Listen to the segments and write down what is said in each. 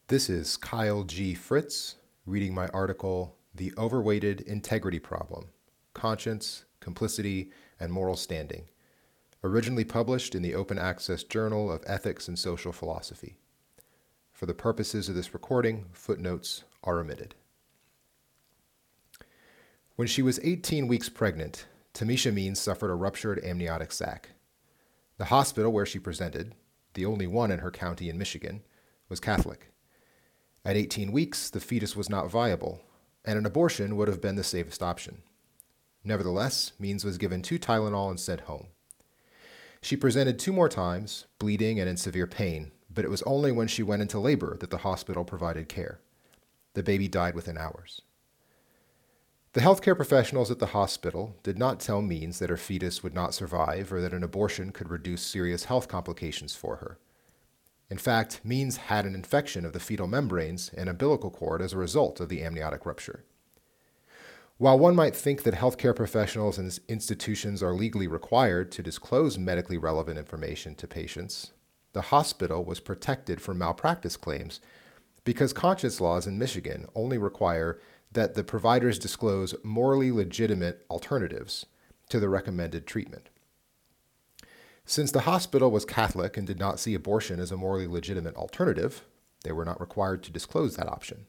This is Kyle G. Fritz reading my article, The Overweighted Integrity Problem: Conscience, Complicity, and Moral Standing, originally published in the Open Access Journal of Ethics and Social Philosophy. For the purposes of this recording, footnotes are omitted. When she was 18 weeks pregnant, Tamisha Means suffered a ruptured amniotic sac. The hospital where she presented, the only one in her county in Michigan, was Catholic. At 18 weeks, the fetus was not viable, and an abortion would have been the safest option. Nevertheless, Means was given 2 Tylenol and sent home. She presented 2 more times, bleeding and in severe pain, but it was only when she went into labor that the hospital provided care. The baby died within hours. The healthcare professionals at the hospital did not tell Means that her fetus would not survive or that an abortion could reduce serious health complications for her. In fact, Means had an infection of the fetal membranes and umbilical cord as a result of the amniotic rupture. While one might think that healthcare professionals and institutions are legally required to disclose medically relevant information to patients, the hospital was protected from malpractice claims because conscience laws in Michigan only require that the providers disclose morally legitimate alternatives to the recommended treatment. Since the hospital was Catholic and did not see abortion as a morally legitimate alternative, they were not required to disclose that option.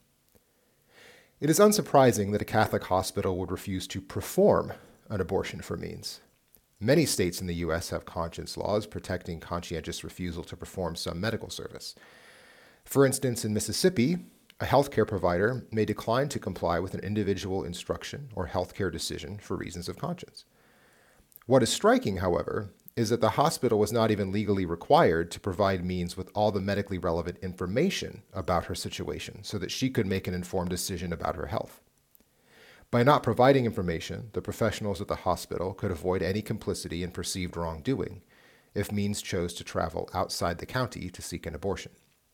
It is unsurprising that a Catholic hospital would refuse to perform an abortion for Means. Many states in the U.S. have conscience laws protecting conscientious refusal to perform some medical service. For instance, in Mississippi, a healthcare provider may decline to comply with an individual instruction or healthcare decision for reasons of conscience. What is striking, however, is that the hospital was not even legally required to provide Means with all the medically relevant information about her situation so that she could make an informed decision about her health. By not providing information, the professionals at the hospital could avoid any complicity in perceived wrongdoing if Means chose to travel outside the county to seek an abortion.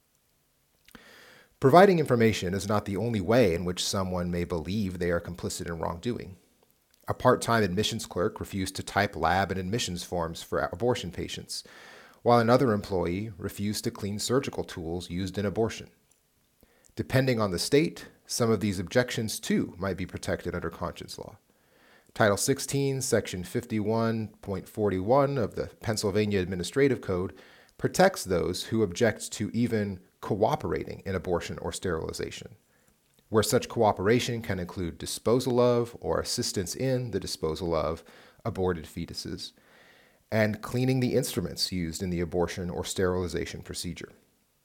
Providing information is not the only way in which someone may believe they are complicit in wrongdoing. A part-time admissions clerk refused to type lab and admissions forms for abortion patients, while another employee refused to clean surgical tools used in abortion. Depending on the state, some of these objections, too, might be protected under conscience law. Title 16, Section 51.41 of the Pennsylvania Administrative Code protects those who object to even cooperating in abortion or sterilization, where such cooperation can include disposal of or assistance in the disposal of aborted fetuses, and cleaning the instruments used in the abortion or sterilization procedure.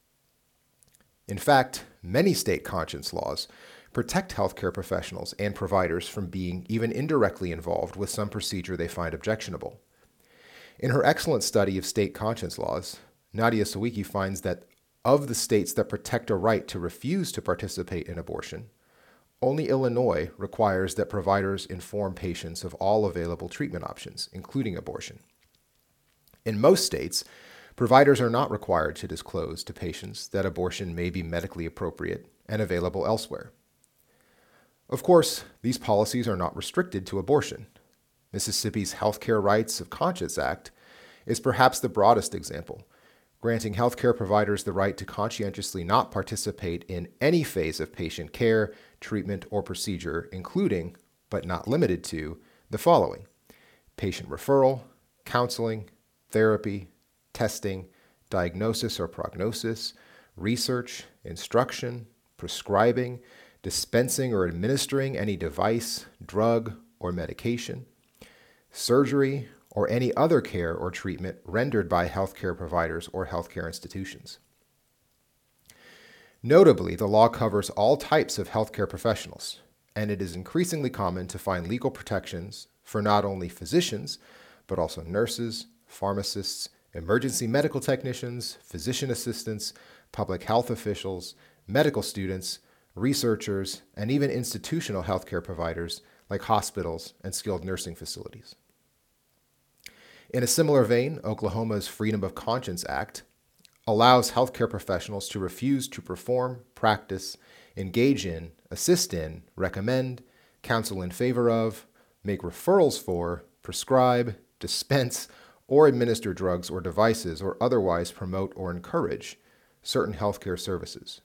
In fact, many state conscience laws protect healthcare professionals and providers from being even indirectly involved with some procedure they find objectionable. In her excellent study of state conscience laws, Nadia Sawicki finds that of the states that protect a right to refuse to participate in abortion, only Illinois requires that providers inform patients of all available treatment options, including abortion. In most states, providers are not required to disclose to patients that abortion may be medically appropriate and available elsewhere. Of course, these policies are not restricted to abortion. Mississippi's Healthcare Rights of Conscience Act is perhaps the broadest example, granting healthcare providers the right to conscientiously not participate in any phase of patient care, treatment, or procedure, including, but not limited to, the following: patient referral, counseling, therapy, testing, diagnosis or prognosis, research, instruction, prescribing, dispensing or administering any device, drug, or medication, surgery, or any other care or treatment rendered by healthcare providers or healthcare institutions. Notably, the law covers all types of healthcare professionals, and it is increasingly common to find legal protections for not only physicians, but also nurses, pharmacists, emergency medical technicians, physician assistants, public health officials, medical students, researchers, and even institutional healthcare providers like hospitals and skilled nursing facilities. In a similar vein, Oklahoma's Freedom of Conscience Act allows healthcare professionals to refuse to perform, practice, engage in, assist in, recommend, counsel in favor of, make referrals for, prescribe, dispense, or administer drugs or devices or otherwise promote or encourage certain healthcare services,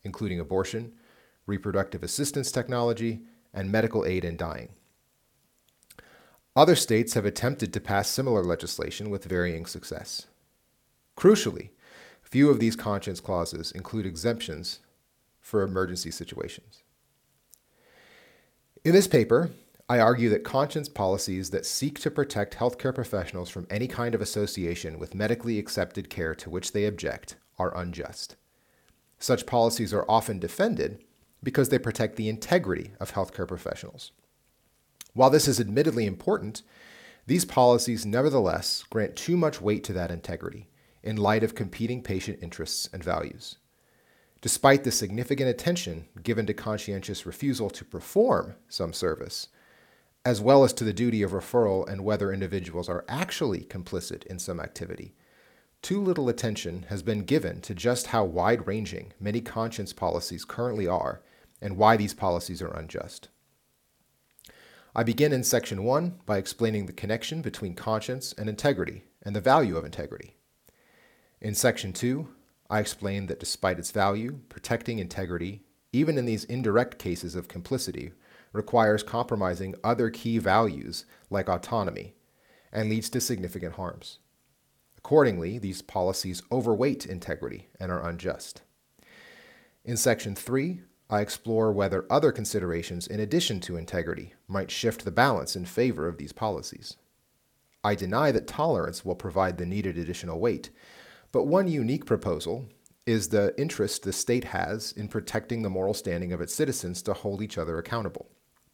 including abortion, reproductive assistance technology, and medical aid in dying. Other states have attempted to pass similar legislation with varying success. Crucially, few of these conscience clauses include exemptions for emergency situations. In this paper, I argue that conscience policies that seek to protect healthcare professionals from any kind of association with medically accepted care to which they object are unjust. Such policies are often defended because they protect the integrity of healthcare professionals. While this is admittedly important, these policies nevertheless grant too much weight to that integrity in light of competing patient interests and values. Despite the significant attention given to conscientious refusal to perform some service, as well as to the duty of referral and whether individuals are actually complicit in some activity, too little attention has been given to just how wide-ranging many conscience policies currently are and why these policies are unjust. I begin in Section 1 by explaining the connection between conscience and integrity and the value of integrity. In Section 2, I explain that despite its value, protecting integrity, even in these indirect cases of complicity, requires compromising other key values like autonomy and leads to significant harms. Accordingly, these policies overweight integrity and are unjust. In Section 3, I explore whether other considerations in addition to integrity might shift the balance in favor of these policies. I deny that tolerance will provide the needed additional weight, but one unique proposal is the interest the state has in protecting the moral standing of its citizens to hold each other accountable.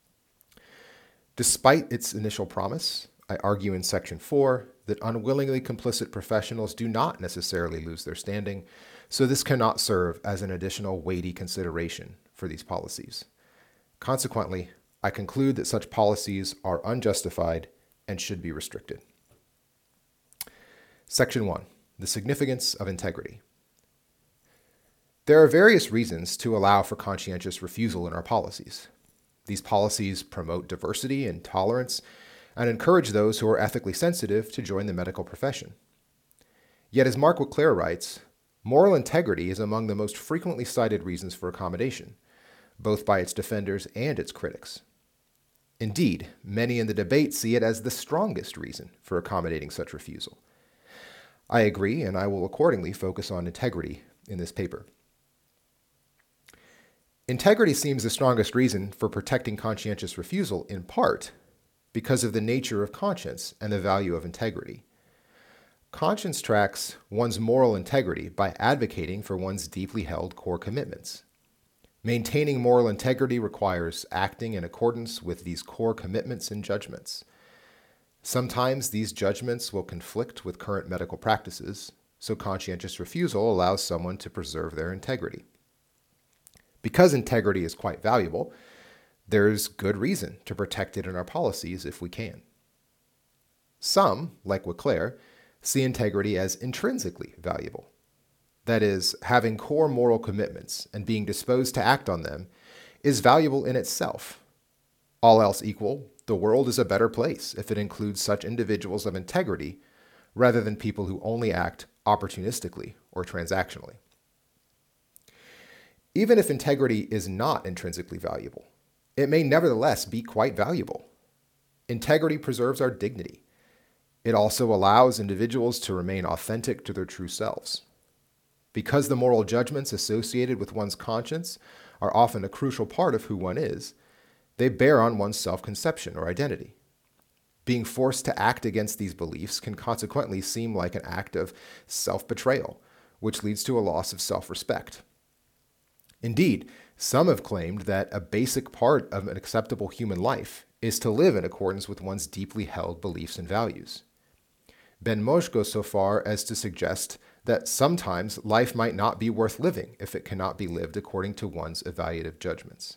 Despite its initial promise, I argue in Section 4 that unwillingly complicit professionals do not necessarily lose their standing, so this cannot serve as an additional weighty consideration for these policies. Consequently, I conclude that such policies are unjustified and should be restricted. Section 1. The significance of integrity. There are various reasons to allow for conscientious refusal in our policies. These policies promote diversity and tolerance and encourage those who are ethically sensitive to join the medical profession. Yet, as Mark LeClaire writes, moral integrity is among the most frequently cited reasons for accommodation, both by its defenders and its critics. Indeed, many in the debate see it as the strongest reason for accommodating such refusal. I agree, and I will accordingly focus on integrity in this paper. Integrity seems the strongest reason for protecting conscientious refusal, in part because of the nature of conscience and the value of integrity. Conscience tracks one's moral integrity by advocating for one's deeply held core commitments. Maintaining moral integrity requires acting in accordance with these core commitments and judgments. Sometimes these judgments will conflict with current medical practices, so conscientious refusal allows someone to preserve their integrity. Because integrity is quite valuable, there's good reason to protect it in our policies if we can. Some, like LeClaire, see integrity as intrinsically valuable. That is, having core moral commitments and being disposed to act on them is valuable in itself. All else equal, the world is a better place if it includes such individuals of integrity rather than people who only act opportunistically or transactionally. Even if integrity is not intrinsically valuable, it may nevertheless be quite valuable. Integrity preserves our dignity. It also allows individuals to remain authentic to their true selves. Because the moral judgments associated with one's conscience are often a crucial part of who one is, they bear on one's self-conception or identity. Being forced to act against these beliefs can consequently seem like an act of self-betrayal, which leads to a loss of self-respect. Indeed, some have claimed that a basic part of an acceptable human life is to live in accordance with one's deeply held beliefs and values. Ben-Moshe goes so far as to suggest that sometimes life might not be worth living if it cannot be lived according to one's evaluative judgments.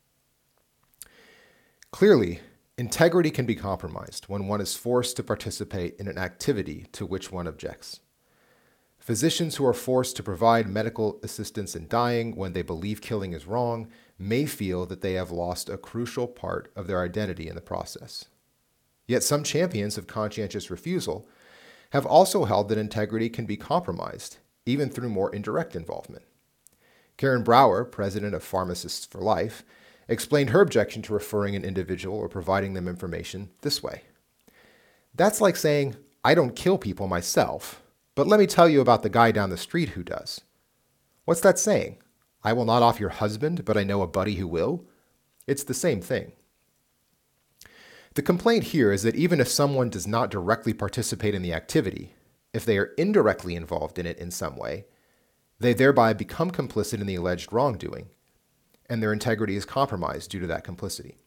Clearly, integrity can be compromised when one is forced to participate in an activity to which one objects. Physicians who are forced to provide medical assistance in dying when they believe killing is wrong may feel that they have lost a crucial part of their identity in the process. Yet some champions of conscientious refusal have also held that integrity can be compromised, even through more indirect involvement. Karen Brower, president of Pharmacists for Life, explained her objection to referring an individual or providing them information this way. That's like saying, I don't kill people myself, but let me tell you about the guy down the street who does. What's that saying? I will not off your husband, but I know a buddy who will? It's the same thing. The complaint here is that even if someone does not directly participate in the activity, if they are indirectly involved in it in some way, they thereby become complicit in the alleged wrongdoing, and their integrity is compromised due to that complicity.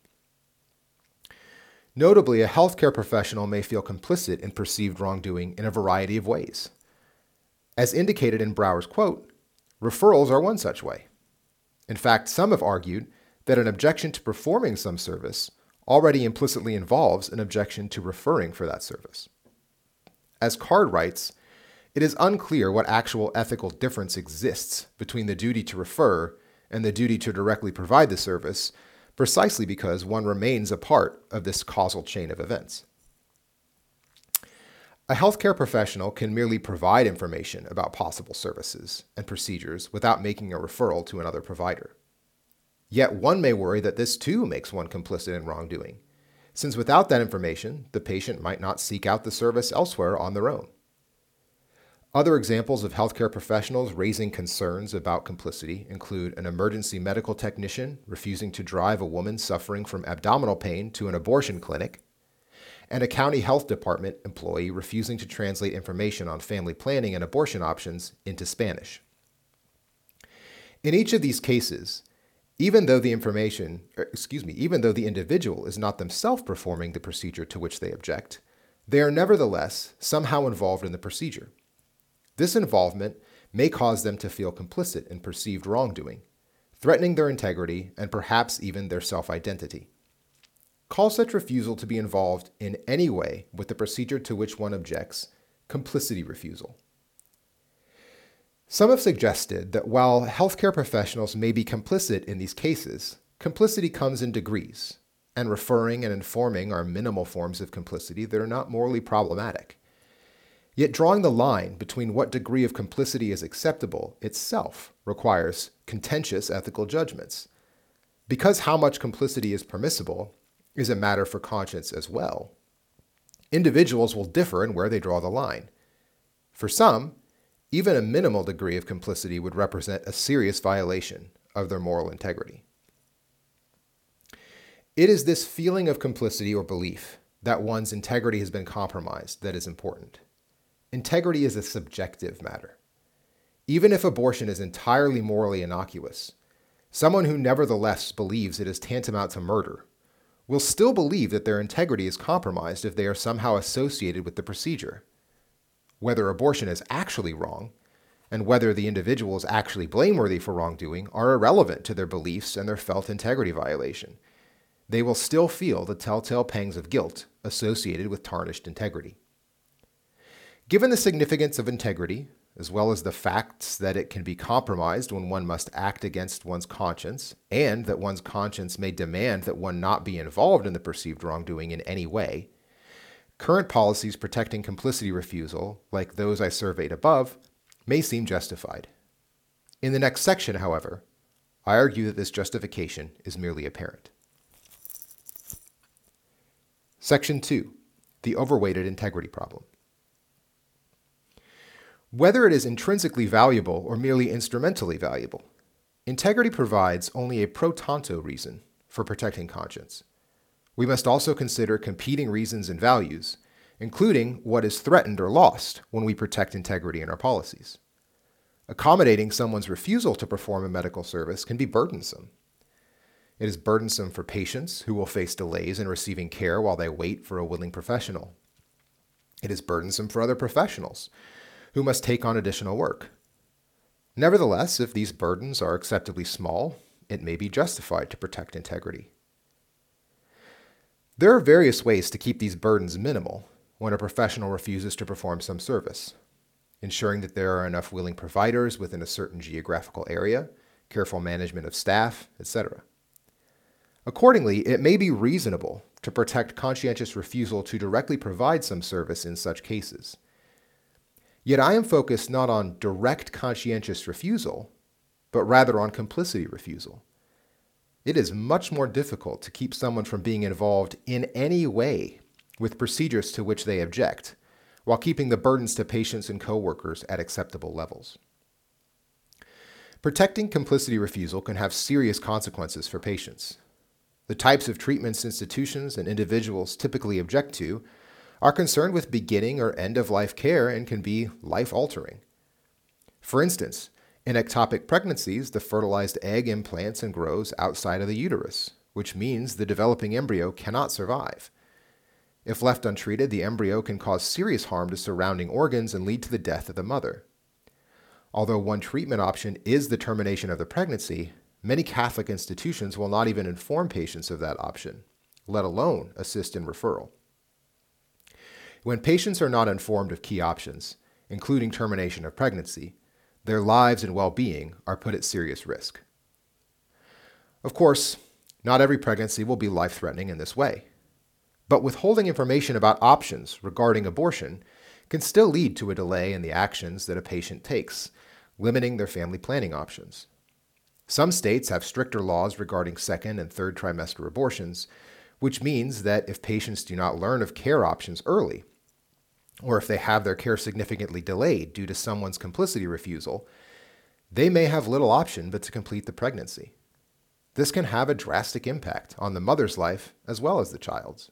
Notably, a healthcare professional may feel complicit in perceived wrongdoing in a variety of ways. As indicated in Brower's quote, referrals are one such way. In fact, some have argued that an objection to performing some service already implicitly involves an objection to referring for that service. As Card writes, it is unclear what actual ethical difference exists between the duty to refer and the duty to directly provide the service, precisely because one remains a part of this causal chain of events. A healthcare professional can merely provide information about possible services and procedures without making a referral to another provider. Yet one may worry that this too makes one complicit in wrongdoing, since without that information, the patient might not seek out the service elsewhere on their own. Other examples of healthcare professionals raising concerns about complicity include an emergency medical technician refusing to drive a woman suffering from abdominal pain to an abortion clinic, and a county health department employee refusing to translate information on family planning and abortion options into Spanish. In each of these cases, even though the individual is not themselves performing the procedure to which they object, they are nevertheless somehow involved in the procedure. This involvement may cause them to feel complicit in perceived wrongdoing, threatening their integrity and perhaps even their self-identity. Call such refusal to be involved in any way with the procedure to which one objects complicity refusal. Some have suggested that while healthcare professionals may be complicit in these cases, complicity comes in degrees, and referring and informing are minimal forms of complicity that are not morally problematic. Yet drawing the line between what degree of complicity is acceptable itself requires contentious ethical judgments. Because how much complicity is permissible is a matter for conscience as well, individuals will differ in where they draw the line. For some, even a minimal degree of complicity would represent a serious violation of their moral integrity. It is this feeling of complicity or belief that one's integrity has been compromised that is important. Integrity is a subjective matter. Even if abortion is entirely morally innocuous, someone who nevertheless believes it is tantamount to murder will still believe that their integrity is compromised if they are somehow associated with the procedure. Whether abortion is actually wrong, and whether the individual is actually blameworthy for wrongdoing are irrelevant to their beliefs and their felt integrity violation. They will still feel the telltale pangs of guilt associated with tarnished integrity. Given the significance of integrity, as well as the facts that it can be compromised when one must act against one's conscience, and that one's conscience may demand that one not be involved in the perceived wrongdoing in any way, current policies protecting complicity refusal, like those I surveyed above, may seem justified. In the next section, however, I argue that this justification is merely apparent. Section 2. The overweighted integrity problem. Whether it is intrinsically valuable or merely instrumentally valuable, integrity provides only a pro tanto reason for protecting conscience. We must also consider competing reasons and values, including what is threatened or lost when we protect integrity in our policies. Accommodating someone's refusal to perform a medical service can be burdensome. It is burdensome for patients who will face delays in receiving care while they wait for a willing professional. It is burdensome for other professionals who must take on additional work. Nevertheless, if these burdens are acceptably small, it may be justified to protect integrity. There are various ways to keep these burdens minimal when a professional refuses to perform some service. Ensuring that there are enough willing providers within a certain geographical area, careful management of staff, etc. Accordingly, it may be reasonable to protect conscientious refusal to directly provide some service in such cases. Yet I am focused not on direct conscientious refusal, but rather on complicity refusal. It is much more difficult to keep someone from being involved in any way with procedures to which they object, while keeping the burdens to patients and coworkers at acceptable levels. Protecting complicity refusal can have serious consequences for patients. The types of treatments institutions and individuals typically object to are concerned with beginning or end-of-life care and can be life-altering. For instance, in ectopic pregnancies, the fertilized egg implants and grows outside of the uterus, which means the developing embryo cannot survive. If left untreated, the embryo can cause serious harm to surrounding organs and lead to the death of the mother. Although one treatment option is the termination of the pregnancy, many Catholic institutions will not even inform patients of that option, let alone assist in referral. When patients are not informed of key options, including termination of pregnancy, their lives and well-being are put at serious risk. Of course, not every pregnancy will be life-threatening in this way, but withholding information about options regarding abortion can still lead to a delay in the actions that a patient takes, limiting their family planning options. Some states have stricter laws regarding second and third trimester abortions, which means that if patients do not learn of care options early, or if they have their care significantly delayed due to someone's complicity refusal, they may have little option but to complete the pregnancy. This can have a drastic impact on the mother's life as well as the child's.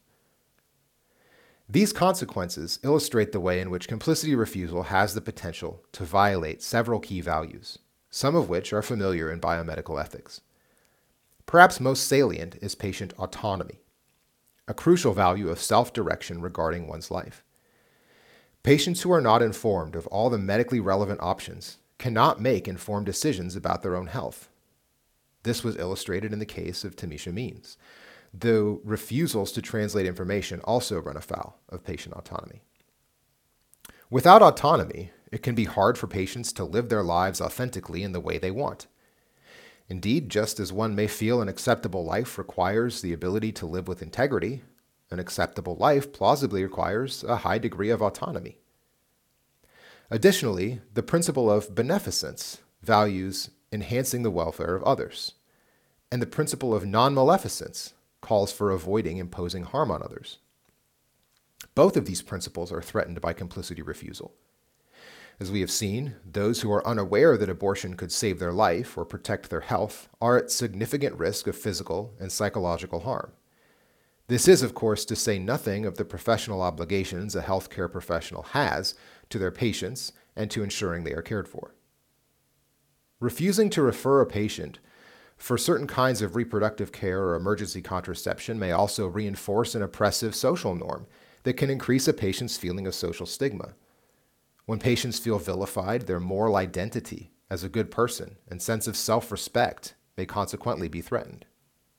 These consequences illustrate the way in which complicity refusal has the potential to violate several key values, some of which are familiar in biomedical ethics. Perhaps most salient is patient autonomy, a crucial value of self-direction regarding one's life. Patients who are not informed of all the medically relevant options cannot make informed decisions about their own health. This was illustrated in the case of Tamisha Means, though refusals to translate information also run afoul of patient autonomy. Without autonomy, it can be hard for patients to live their lives authentically in the way they want. Indeed, just as one may feel an acceptable life requires the ability to live with integrity, an acceptable life plausibly requires a high degree of autonomy. Additionally, the principle of beneficence values enhancing the welfare of others, and the principle of non-maleficence calls for avoiding imposing harm on others. Both of these principles are threatened by complicity refusal. As we have seen, those who are unaware that abortion could save their life or protect their health are at significant risk of physical and psychological harm. This is, of course, to say nothing of the professional obligations a healthcare professional has to their patients and to ensuring they are cared for. Refusing to refer a patient for certain kinds of reproductive care or emergency contraception may also reinforce an oppressive social norm that can increase a patient's feeling of social stigma. When patients feel vilified, their moral identity as a good person and sense of self-respect may consequently be threatened.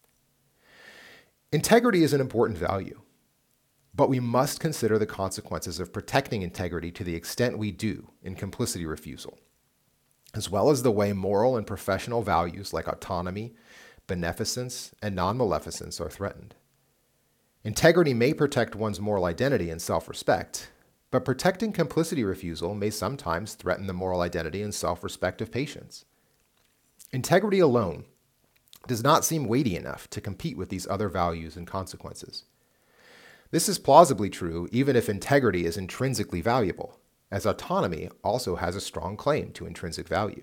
Integrity is an important value, but we must consider the consequences of protecting integrity to the extent we do in complicity refusal, as well as the way moral and professional values like autonomy, beneficence, and non-maleficence are threatened. Integrity may protect one's moral identity and self-respect, but protecting complicity refusal may sometimes threaten the moral identity and self-respect of patients. Integrity alone does not seem weighty enough to compete with these other values and consequences. This is plausibly true even if integrity is intrinsically valuable, as autonomy also has a strong claim to intrinsic value.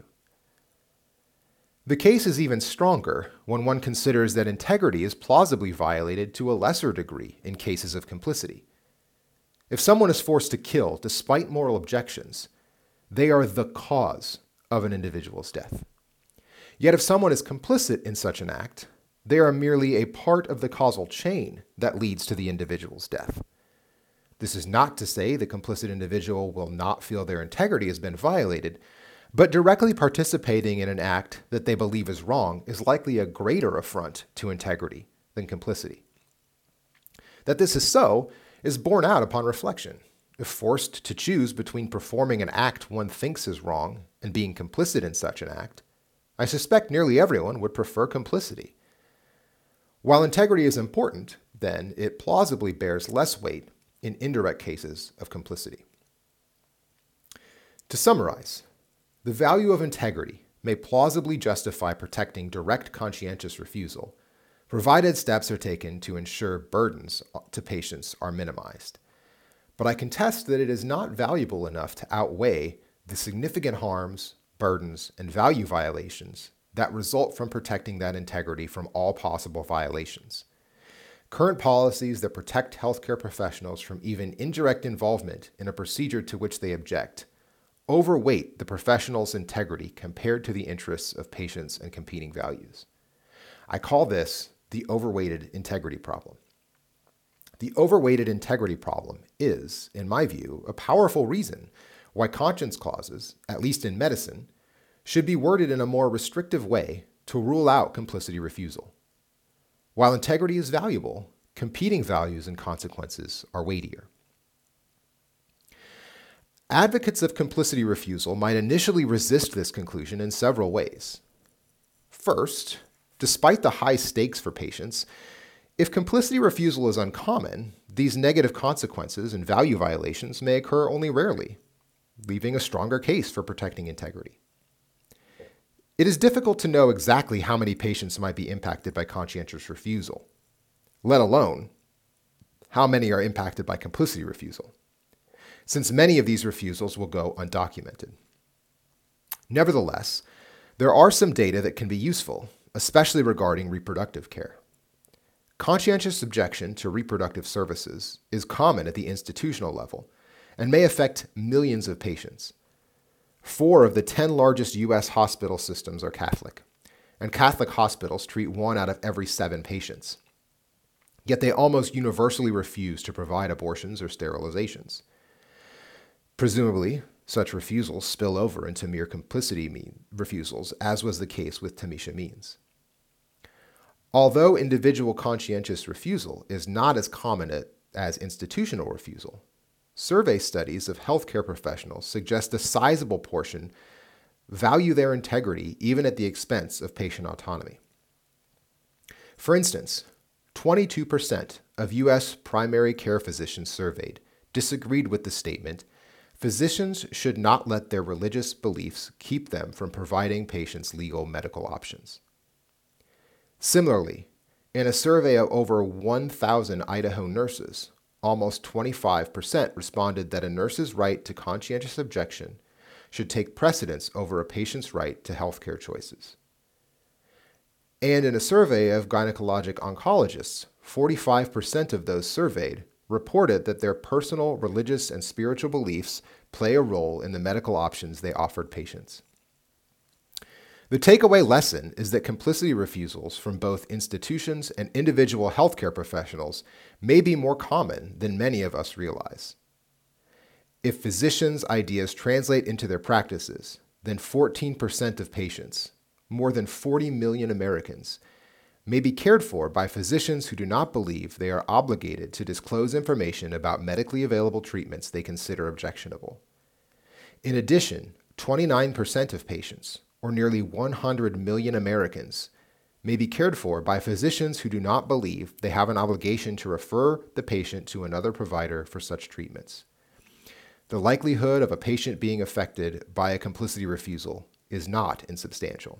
The case is even stronger when one considers that integrity is plausibly violated to a lesser degree in cases of complicity. If someone is forced to kill despite moral objections, they are the cause of an individual's death. Yet if someone is complicit in such an act, they are merely a part of the causal chain that leads to the individual's death. This is not to say the complicit individual will not feel their integrity has been violated, but directly participating in an act that they believe is wrong is likely a greater affront to integrity than complicity. That this is so is borne out upon reflection. If forced to choose between performing an act one thinks is wrong and being complicit in such an act, I suspect nearly everyone would prefer complicity. While integrity is important, then it plausibly bears less weight in indirect cases of complicity. To summarize, the value of integrity may plausibly justify protecting direct conscientious refusal, provided steps are taken to ensure burdens to patients are minimized. But I contest that it is not valuable enough to outweigh the significant harms, burdens, and value violations that result from protecting that integrity from all possible violations. Current policies that protect healthcare professionals from even indirect involvement in a procedure to which they object overweight the professional's integrity compared to the interests of patients and competing values. I call this the overweighted integrity problem. The overweighted integrity problem is, in my view, a powerful reason why conscience clauses, at least in medicine, should be worded in a more restrictive way to rule out complicity refusal. While integrity is valuable, competing values and consequences are weightier. Advocates of complicity refusal might initially resist this conclusion in several ways. First, despite the high stakes for patients, if complicity refusal is uncommon, these negative consequences and value violations may occur only rarely, leaving a stronger case for protecting integrity. It is difficult to know exactly how many patients might be impacted by conscientious refusal, let alone how many are impacted by complicity refusal, since many of these refusals will go undocumented. Nevertheless, there are some data that can be useful, especially regarding reproductive care. Conscientious objection to reproductive services is common at the institutional level and may affect millions of patients. 4 of the 10 largest U.S. hospital systems are Catholic, and Catholic hospitals treat 1 out of every 7 patients. Yet they almost universally refuse to provide abortions or sterilizations. Presumably, such refusals spill over into mere complicity refusals, as was the case with Tamisha Means. Although individual conscientious refusal is not as common as institutional refusal, survey studies of healthcare professionals suggest a sizable portion value their integrity even at the expense of patient autonomy. For instance, 22% of U.S. primary care physicians surveyed disagreed with the statement, "Physicians should not let their religious beliefs keep them from providing patients legal medical options." Similarly, in a survey of over 1,000 Idaho nurses, almost 25% responded that a nurse's right to conscientious objection should take precedence over a patient's right to healthcare choices. And in a survey of gynecologic oncologists, 45% of those surveyed reported that their personal religious and spiritual beliefs play a role in the medical options they offered patients. The takeaway lesson is that complicity refusals from both institutions and individual healthcare professionals may be more common than many of us realize. If physicians' ideas translate into their practices, then 14% of patients, more than 40 million Americans, may be cared for by physicians who do not believe they are obligated to disclose information about medically available treatments they consider objectionable. In addition, 29% of patients, or nearly 100 million Americans, may be cared for by physicians who do not believe they have an obligation to refer the patient to another provider for such treatments. The likelihood of a patient being affected by a complicity refusal is not insubstantial.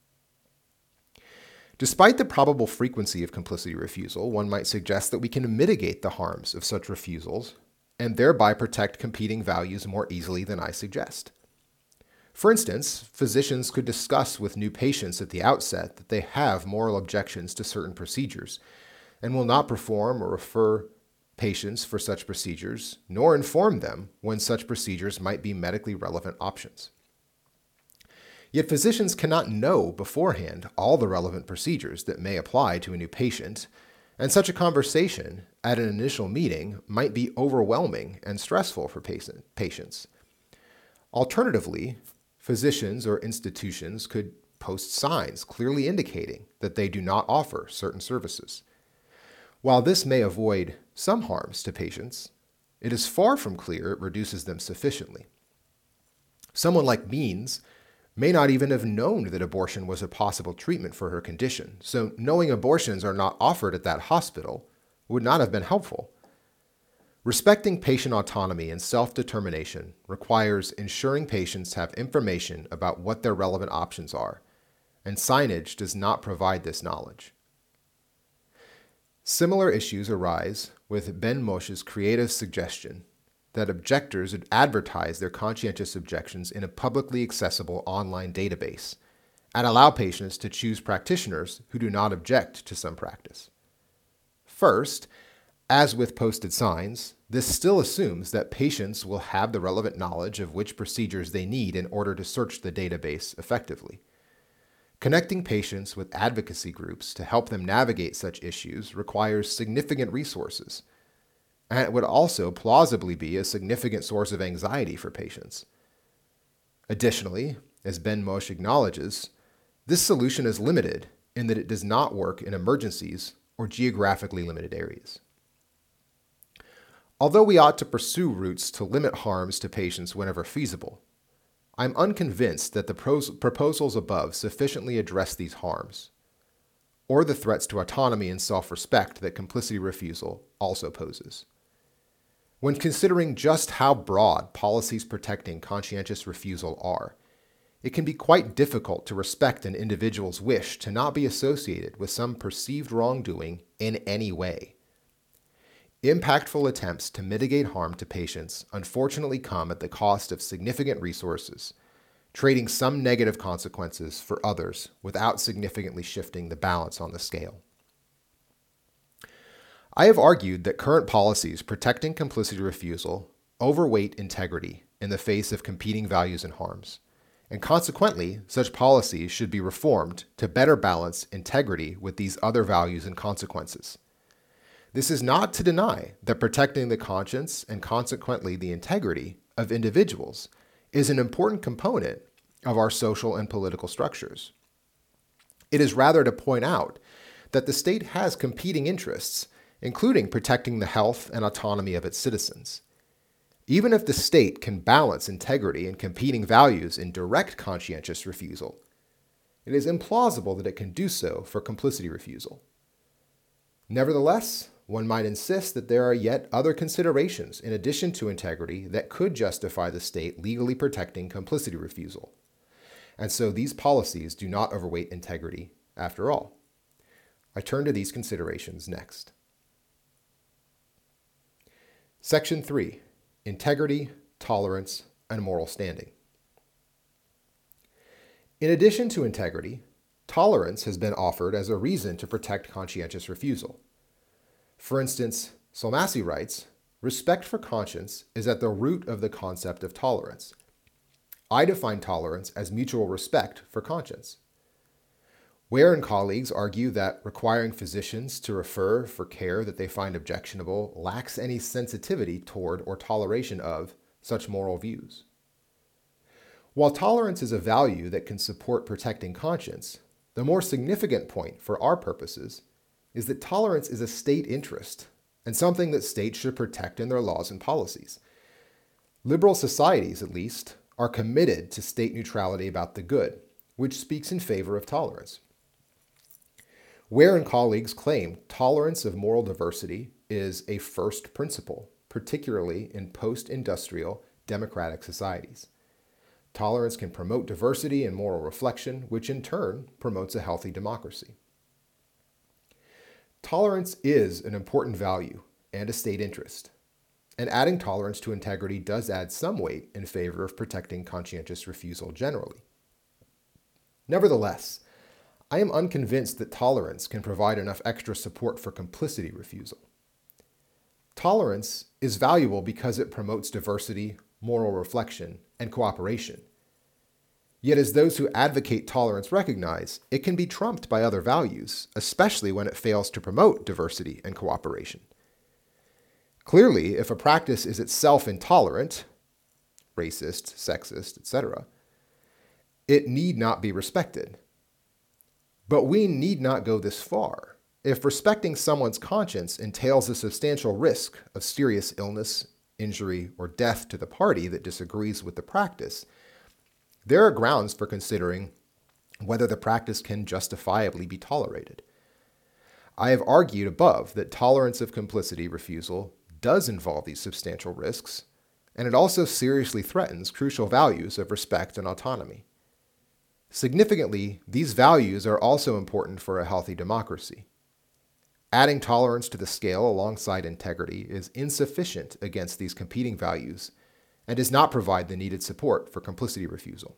Despite the probable frequency of complicity refusal, one might suggest that we can mitigate the harms of such refusals and thereby protect competing values more easily than I suggest. For instance, physicians could discuss with new patients at the outset that they have moral objections to certain procedures and will not perform or refer patients for such procedures, nor inform them when such procedures might be medically relevant options. Yet physicians cannot know beforehand all the relevant procedures that may apply to a new patient, and such a conversation at an initial meeting might be overwhelming and stressful for patients. Alternatively, physicians or institutions could post signs clearly indicating that they do not offer certain services. While this may avoid some harms to patients, it is far from clear it reduces them sufficiently. Someone like Means may not even have known that abortion was a possible treatment for her condition, so knowing abortions are not offered at that hospital would not have been helpful. Respecting patient autonomy and self-determination requires ensuring patients have information about what their relevant options are, and signage does not provide this knowledge. Similar issues arise with Ben Moshe's creative suggestion that objectors would advertise their conscientious objections in a publicly accessible online database and allow patients to choose practitioners who do not object to some practice. First, as with posted signs, this still assumes that patients will have the relevant knowledge of which procedures they need in order to search the database effectively. Connecting patients with advocacy groups to help them navigate such issues requires significant resources, and it would also plausibly be a significant source of anxiety for patients. Additionally, as Ben Moshe acknowledges, this solution is limited in that it does not work in emergencies or geographically limited areas. Although we ought to pursue routes to limit harms to patients whenever feasible, I'm unconvinced that the proposals above sufficiently address these harms, or the threats to autonomy and self-respect that complicity refusal also poses. When considering just how broad policies protecting conscientious refusal are, it can be quite difficult to respect an individual's wish to not be associated with some perceived wrongdoing in any way. Impactful attempts to mitigate harm to patients unfortunately come at the cost of significant resources, trading some negative consequences for others without significantly shifting the balance on the scale. I have argued that current policies protecting complicity refusal overweight integrity in the face of competing values and harms, and consequently, such policies should be reformed to better balance integrity with these other values and consequences. This is not to deny that protecting the conscience and consequently the integrity of individuals is an important component of our social and political structures. It is rather to point out that the state has competing interests, including protecting the health and autonomy of its citizens. Even if the state can balance integrity and competing values in direct conscientious refusal, it is implausible that it can do so for complicity refusal. Nevertheless, one might insist that there are yet other considerations in addition to integrity that could justify the state legally protecting complicity refusal. And so these policies do not overweight integrity after all. I turn to these considerations next. Section 3. Integrity, tolerance, and moral standing. In addition to integrity, tolerance has been offered as a reason to protect conscientious refusal. For instance, Solmassi writes, "Respect for conscience is at the root of the concept of tolerance. I define tolerance as mutual respect for conscience." Ware and colleagues argue that requiring physicians to refer for care that they find objectionable lacks any sensitivity toward or toleration of such moral views. While tolerance is a value that can support protecting conscience, the more significant point for our purposes is that tolerance is a state interest and something that states should protect in their laws and policies. Liberal societies, at least, are committed to state neutrality about the good, which speaks in favor of tolerance. Ware and colleagues claim tolerance of moral diversity is a first principle, particularly in post-industrial democratic societies. Tolerance can promote diversity and moral reflection, which in turn promotes a healthy democracy. Tolerance is an important value and a state interest, and adding tolerance to integrity does add some weight in favor of protecting conscientious refusal generally. Nevertheless, I am unconvinced that tolerance can provide enough extra support for complicity refusal. Tolerance is valuable because it promotes diversity, moral reflection, and cooperation. Yet as those who advocate tolerance recognize, it can be trumped by other values, especially when it fails to promote diversity and cooperation. Clearly, if a practice is itself intolerant, racist, sexist, etc., it need not be respected. But we need not go this far. If respecting someone's conscience entails a substantial risk of serious illness, injury, or death to the party that disagrees with the practice, there are grounds for considering whether the practice can justifiably be tolerated. I have argued above that tolerance of complicity refusal does involve these substantial risks, and it also seriously threatens crucial values of respect and autonomy. Significantly, these values are also important for a healthy democracy. Adding tolerance to the scale alongside integrity is insufficient against these competing values and does not provide the needed support for complicity refusal.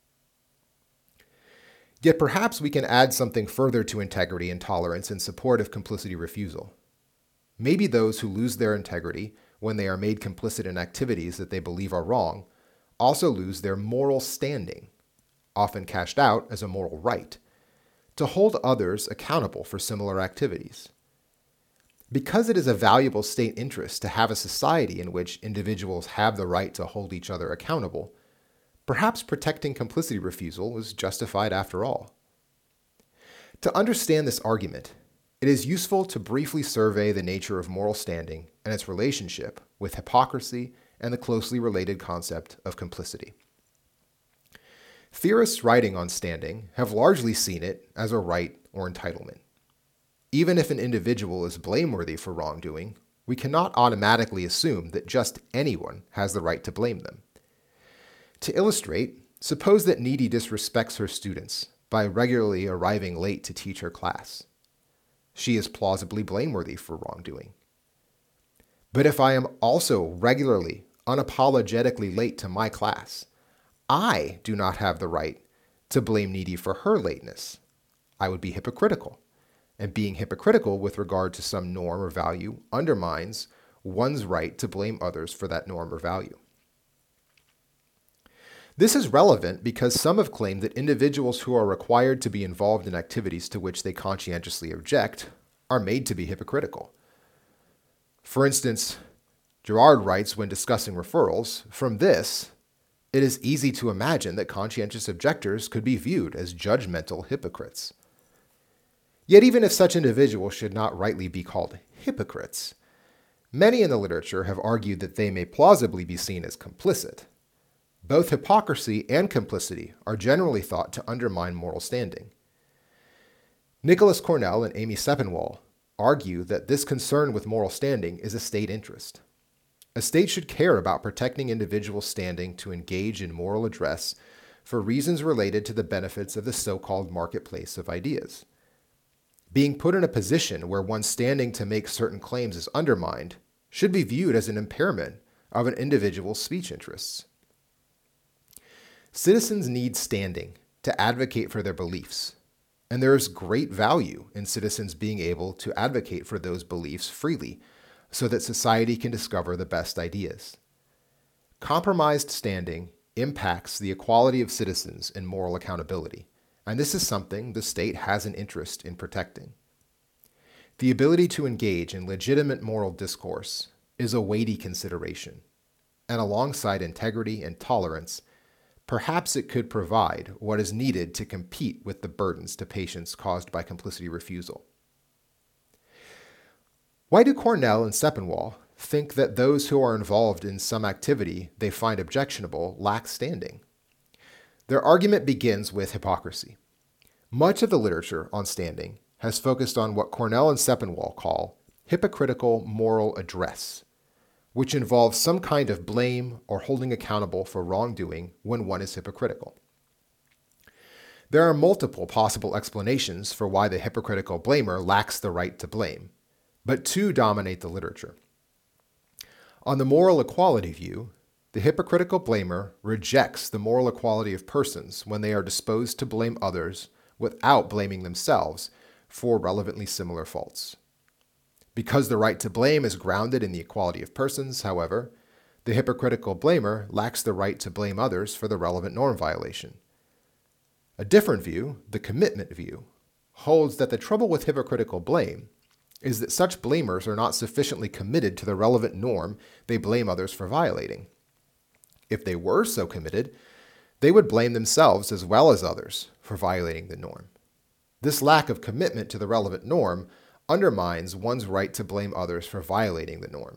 Yet perhaps we can add something further to integrity and tolerance in support of complicity refusal. Maybe those who lose their integrity when they are made complicit in activities that they believe are wrong also lose their moral standing, often cashed out as a moral right, to hold others accountable for similar activities. Because it is a valuable state interest to have a society in which individuals have the right to hold each other accountable, perhaps protecting complicity refusal is justified after all. To understand this argument, it is useful to briefly survey the nature of moral standing and its relationship with hypocrisy and the closely related concept of complicity. Theorists writing on standing have largely seen it as a right or entitlement. Even if an individual is blameworthy for wrongdoing, we cannot automatically assume that just anyone has the right to blame them. To illustrate, suppose that Needy disrespects her students by regularly arriving late to teach her class. She is plausibly blameworthy for wrongdoing. But if I am also regularly, unapologetically late to my class, I do not have the right to blame Needy for her lateness. I would be hypocritical, and being hypocritical with regard to some norm or value undermines one's right to blame others for that norm or value. This is relevant because some have claimed that individuals who are required to be involved in activities to which they conscientiously object are made to be hypocritical. For instance, Girard writes when discussing referrals, from this, it is easy to imagine that conscientious objectors could be viewed as judgmental hypocrites. Yet even if such individuals should not rightly be called hypocrites, many in the literature have argued that they may plausibly be seen as complicit. Both hypocrisy and complicity are generally thought to undermine moral standing. Nicholas Cornell and Amy Sepinwall argue that this concern with moral standing is a state interest. A state should care about protecting individuals' standing to engage in moral address for reasons related to the benefits of the so-called marketplace of ideas. Being put in a position where one's standing to make certain claims is undermined should be viewed as an impairment of an individual's speech interests. Citizens need standing to advocate for their beliefs, and there is great value in citizens being able to advocate for those beliefs freely so that society can discover the best ideas. Compromised standing impacts the equality of citizens in moral accountability, and this is something the state has an interest in protecting. The ability to engage in legitimate moral discourse is a weighty consideration, and alongside integrity and tolerance, perhaps it could provide what is needed to compete with the burdens to patients caused by complicity refusal. Why do Cornell and Sepinwall think that those who are involved in some activity they find objectionable lack standing? Their argument begins with hypocrisy. Much of the literature on standing has focused on what Cornell and Sepinwall call hypocritical moral address, which involves some kind of blame or holding accountable for wrongdoing when one is hypocritical. There are multiple possible explanations for why the hypocritical blamer lacks the right to blame, but two dominate the literature. On the moral equality view, the hypocritical blamer rejects the moral equality of persons when they are disposed to blame others without blaming themselves for relevantly similar faults. Because the right to blame is grounded in the equality of persons, however, the hypocritical blamer lacks the right to blame others for the relevant norm violation. A different view, the commitment view, holds that the trouble with hypocritical blame is that such blamers are not sufficiently committed to the relevant norm they blame others for violating. If they were so committed, they would blame themselves as well as others for violating the norm. This lack of commitment to the relevant norm undermines one's right to blame others for violating the norm.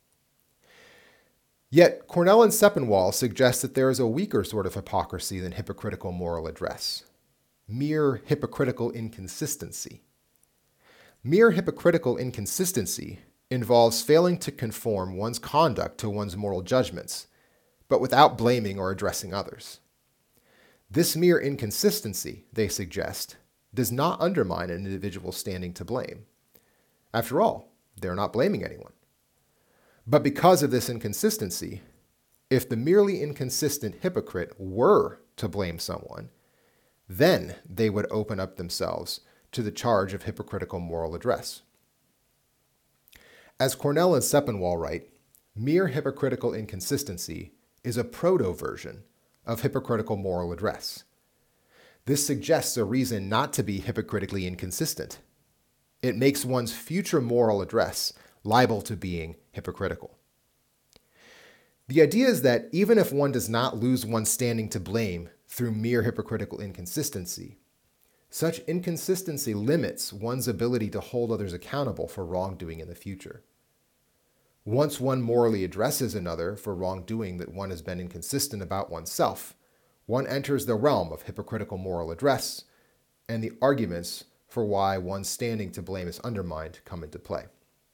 Yet, Cornell and Sepinwall suggest that there is a weaker sort of hypocrisy than hypocritical moral address: mere hypocritical inconsistency. Mere hypocritical inconsistency involves failing to conform one's conduct to one's moral judgments, but without blaming or addressing others. This mere inconsistency, they suggest, does not undermine an individual's standing to blame. After all, they're not blaming anyone. But because of this inconsistency, if the merely inconsistent hypocrite were to blame someone, then they would open up themselves to the charge of hypocritical moral address. As Cornell and Sepinwall write, mere hypocritical inconsistency is a proto-version of hypocritical moral address. This suggests a reason not to be hypocritically inconsistent. It makes one's future moral address liable to being hypocritical. The idea is that even if one does not lose one's standing to blame through mere hypocritical inconsistency, such inconsistency limits one's ability to hold others accountable for wrongdoing in the future. Once one morally addresses another for wrongdoing that one has been inconsistent about oneself, one enters the realm of hypocritical moral address, and the arguments for why one's standing to blame is undermined come into play.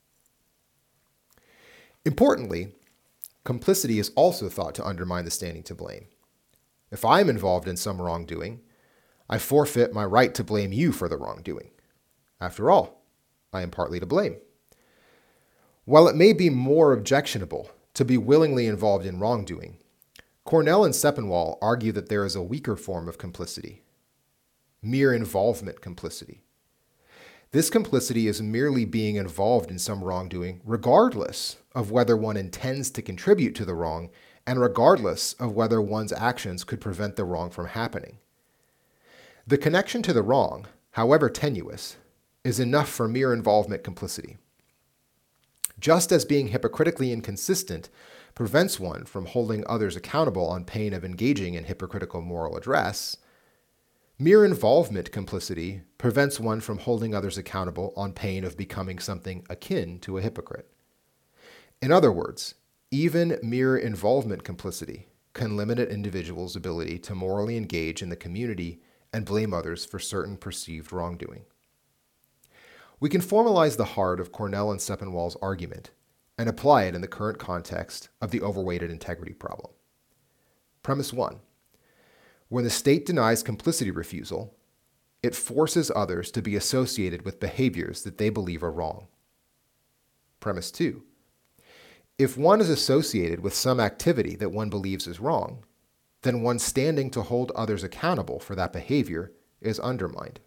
Importantly, complicity is also thought to undermine the standing to blame. If I am involved in some wrongdoing, I forfeit my right to blame you for the wrongdoing. After all, I am partly to blame. While it may be more objectionable to be willingly involved in wrongdoing, Cornell and Sepinwall argue that there is a weaker form of complicity, mere involvement complicity. This complicity is merely being involved in some wrongdoing regardless of whether one intends to contribute to the wrong and regardless of whether one's actions could prevent the wrong from happening. The connection to the wrong, however tenuous, is enough for mere involvement complicity. Just as being hypocritically inconsistent prevents one from holding others accountable on pain of engaging in hypocritical moral address, mere involvement complicity prevents one from holding others accountable on pain of becoming something akin to a hypocrite. In other words, even mere involvement complicity can limit an individual's ability to morally engage in the community and blame others for certain perceived wrongdoing. We can formalize the heart of Cornell and Sepinwall's argument and apply it in the current context of the overweighted integrity problem. Premise 1. When the state denies complicity refusal, it forces others to be associated with behaviors that they believe are wrong. Premise 2. If one is associated with some activity that one believes is wrong, then one's standing to hold others accountable for that behavior is undermined.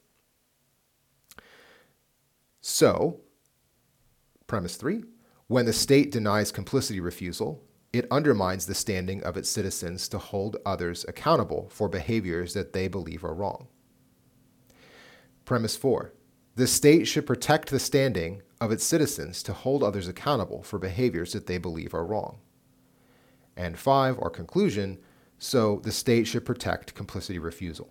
So, premise 3, when the state denies complicity refusal, it undermines the standing of its citizens to hold others accountable for behaviors that they believe are wrong. Premise 4, the state should protect the standing of its citizens to hold others accountable for behaviors that they believe are wrong. And 5, our conclusion, so the state should protect complicity refusal.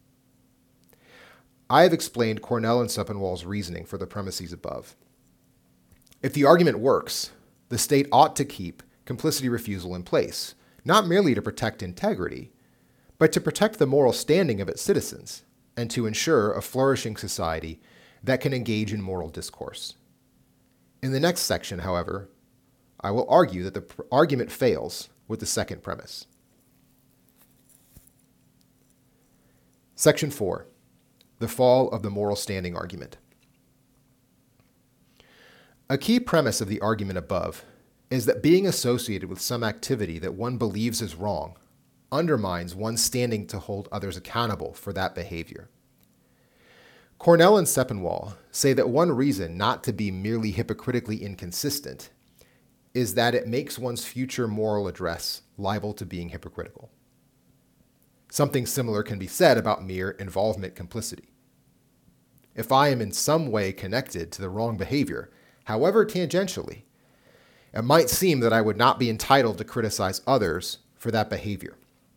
I have explained Cornell and Sepinwall's reasoning for the premises above. If the argument works, the state ought to keep complicity refusal in place, not merely to protect integrity, but to protect the moral standing of its citizens and to ensure a flourishing society that can engage in moral discourse. In the next section, however, I will argue that the argument fails with the second premise. Section 4. The fall of the moral standing argument. A key premise of the argument above is that being associated with some activity that one believes is wrong undermines one's standing to hold others accountable for that behavior. Cornell and Sepinwall say that one reason not to be merely hypocritically inconsistent is that it makes one's future moral address liable to being hypocritical. Something similar can be said about mere involvement complicity. If I am in some way connected to the wrong behavior, however tangentially, it might seem that I would not be entitled to criticize others for that behavior.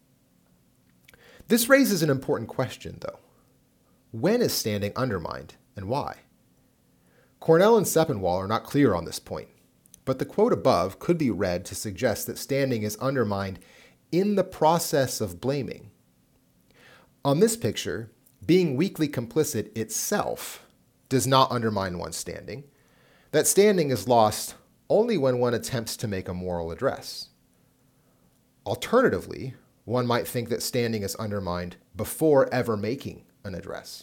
This raises an important question, though. When is standing undermined, and why? Cornell and Sepinwall are not clear on this point, but the quote above could be read to suggest that standing is undermined in the process of blaming. On this picture, being weakly complicit itself does not undermine one's standing. that standing is lost only when one attempts to make a moral address. Alternatively, one might think that standing is undermined before ever making an address.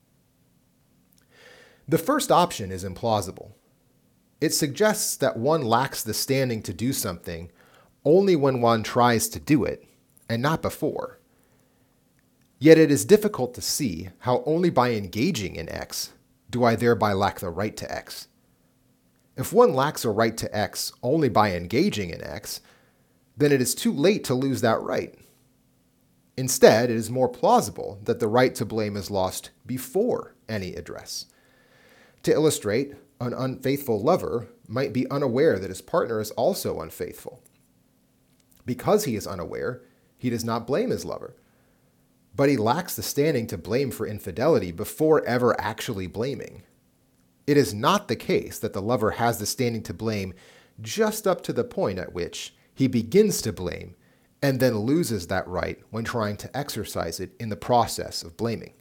The first option is implausible. It suggests that one lacks the standing to do something only when one tries to do it, and not before. Yet it is difficult to see how only by engaging in X do I thereby lack the right to X. If one lacks a right to X only by engaging in X, then it is too late to lose that right. Instead, it is more plausible that the right to blame is lost before any address. To illustrate, an unfaithful lover might be unaware that his partner is also unfaithful. Because he is unaware, he does not blame his lover. But he lacks the standing to blame for infidelity before ever actually blaming. It is not the case that the lover has the standing to blame just up to the point at which he begins to blame and then loses that right when trying to exercise it in the process of blaming.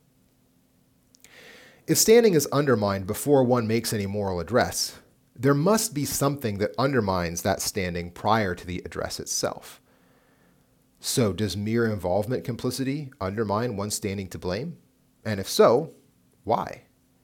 If standing is undermined before one makes any moral address, there must be something that undermines that standing prior to the address itself. So, does mere involvement complicity undermine one's standing to blame? And if so, why?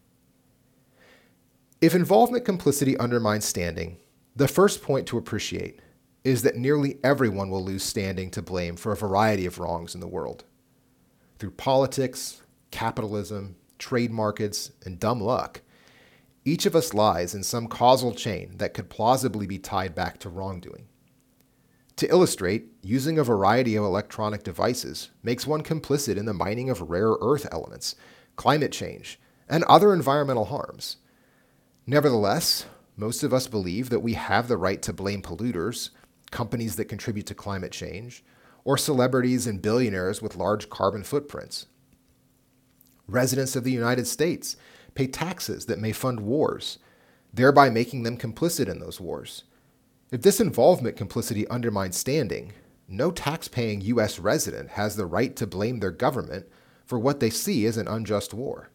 If involvement complicity undermines standing, the first point to appreciate is that nearly everyone will lose standing to blame for a variety of wrongs in the world. Through politics, capitalism, trade markets, and dumb luck, each of us lies in some causal chain that could plausibly be tied back to wrongdoing. To illustrate, using a variety of electronic devices makes one complicit in the mining of rare earth elements, climate change, and other environmental harms. Nevertheless, most of us believe that we have the right to blame polluters, companies that contribute to climate change, or celebrities and billionaires with large carbon footprints. Residents of the United States pay taxes that may fund wars, thereby making them complicit in those wars. If this involvement complicity undermines standing, no tax-paying U.S. resident has the right to blame their government for what they see as an unjust war.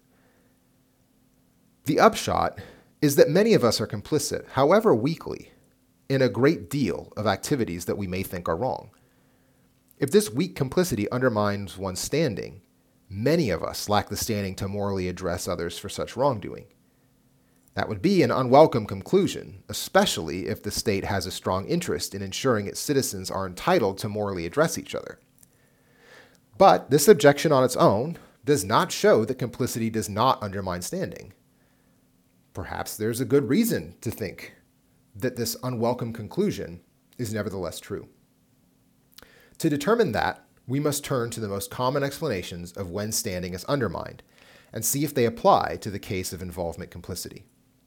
The upshot is that many of us are complicit, however weakly, in a great deal of activities that we may think are wrong. If this weak complicity undermines one's standing, many of us lack the standing to morally address others for such wrongdoing. That would be an unwelcome conclusion, especially if the state has a strong interest in ensuring its citizens are entitled to morally address each other. But this objection on its own does not show that complicity does not undermine standing. Perhaps there's a good reason to think that this unwelcome conclusion is nevertheless true. To determine that, we must turn to the most common explanations of when standing is undermined and see if they apply to the case of involvement complicity.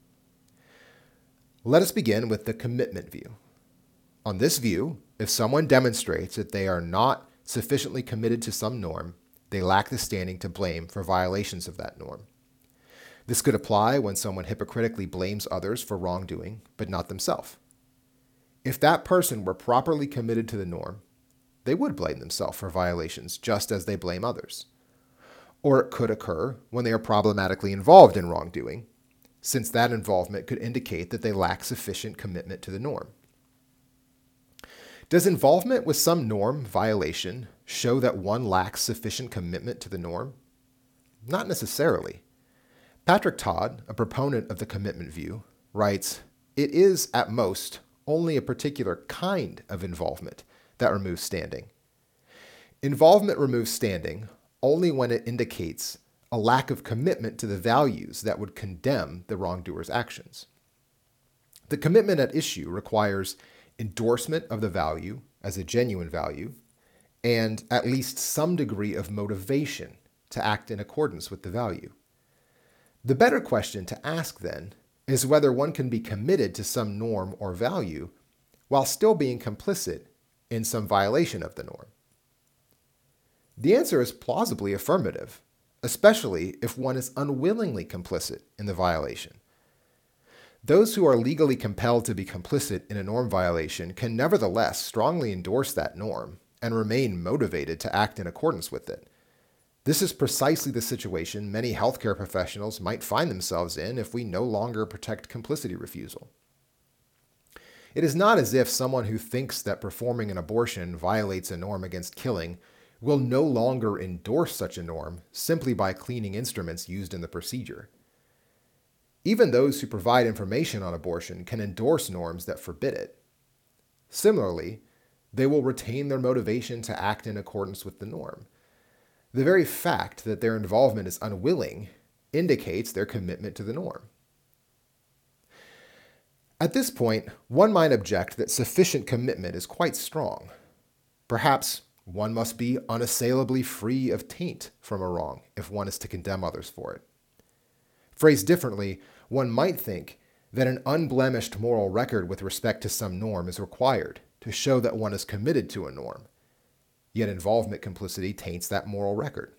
Let us begin with the commitment view. On this view, if someone demonstrates that they are not sufficiently committed to some norm, they lack the standing to blame for violations of that norm. This could apply when someone hypocritically blames others for wrongdoing, but not themselves. If that person were properly committed to the norm, they would blame themselves for violations just as they blame others. Or it could occur when they are problematically involved in wrongdoing, since that involvement could indicate that they lack sufficient commitment to the norm. Does involvement with some norm violation show that one lacks sufficient commitment to the norm? Not necessarily. Patrick Todd, a proponent of the commitment view, writes, "It is, at most, only a particular kind of involvement that removes standing. Involvement removes standing only when it indicates a lack of commitment to the values that would condemn the wrongdoer's actions. The commitment at issue requires endorsement of the value as a genuine value and at least some degree of motivation to act in accordance with the value. The better question to ask, then, is whether one can be committed to some norm or value while still being complicit in some violation of the norm. The answer is plausibly affirmative, especially if one is unwillingly complicit in the violation. Those who are legally compelled to be complicit in a norm violation can nevertheless strongly endorse that norm and remain motivated to act in accordance with it. This is precisely the situation many healthcare professionals might find themselves in if we no longer protect complicity refusal. It is not as if someone who thinks that performing an abortion violates a norm against killing will no longer endorse such a norm simply by cleaning instruments used in the procedure. Even those who provide information on abortion can endorse norms that forbid it. Similarly, they will retain their motivation to act in accordance with the norm. The very fact that their involvement is unwilling indicates their commitment to the norm. At this point, one might object that sufficient commitment is quite strong. Perhaps one must be unassailably free of taint from a wrong if one is to condemn others for it. Phrased differently, one might think that an unblemished moral record with respect to some norm is required to show that one is committed to a norm, yet involvement complicity taints that moral record.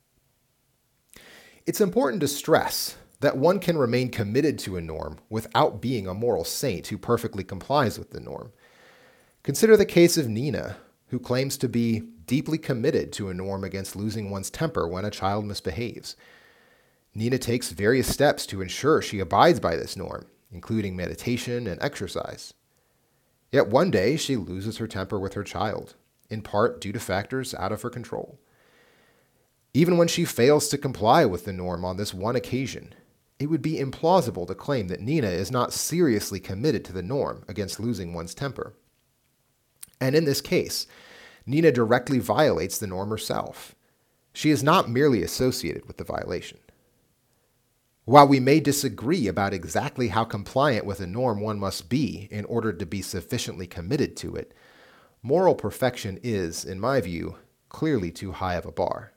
It's important to stress that one can remain committed to a norm without being a moral saint who perfectly complies with the norm. Consider the case of Nina, who claims to be deeply committed to a norm against losing one's temper when a child misbehaves. Nina takes various steps to ensure she abides by this norm, including meditation and exercise. Yet one day she loses her temper with her child, in part due to factors out of her control. Even when she fails to comply with the norm on this one occasion, it would be implausible to claim that Nina is not seriously committed to the norm against losing one's temper. And in this case, Nina directly violates the norm herself. She is not merely associated with the violation. While we may disagree about exactly how compliant with a norm one must be in order to be sufficiently committed to it, moral perfection is, in my view, clearly too high of a bar.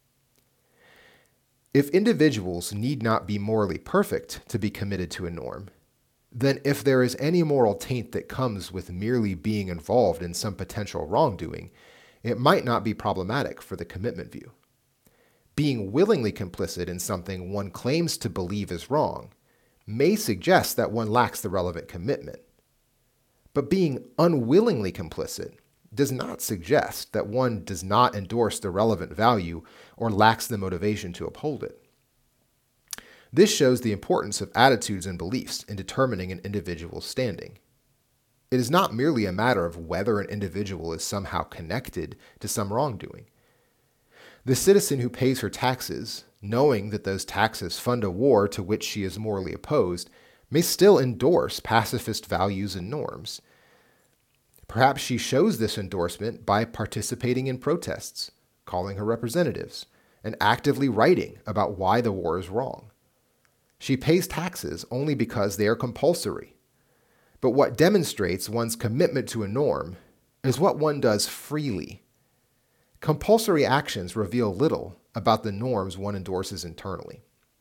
If individuals need not be morally perfect to be committed to a norm, then if there is any moral taint that comes with merely being involved in some potential wrongdoing, it might not be problematic for the commitment view. Being willingly complicit in something one claims to believe is wrong may suggest that one lacks the relevant commitment. But being unwillingly complicit does not suggest that one does not endorse the relevant value or lacks the motivation to uphold it. This shows the importance of attitudes and beliefs in determining an individual's standing. It is not merely a matter of whether an individual is somehow connected to some wrongdoing. The citizen who pays her taxes, knowing that those taxes fund a war to which she is morally opposed, may still endorse pacifist values and norms. Perhaps she shows this endorsement by participating in protests, calling her representatives, and actively writing about why the war is wrong. She pays taxes only because they are compulsory. But what demonstrates one's commitment to a norm is what one does freely. Compulsory actions reveal little about the norms one endorses internally.